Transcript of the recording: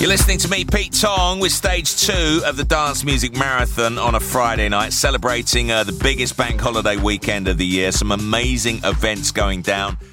You're listening to me, Pete Tong, with stage 2 of the Dance Music Marathon on a Friday night, celebrating the biggest bank holiday weekend of the year. Some amazing events going down.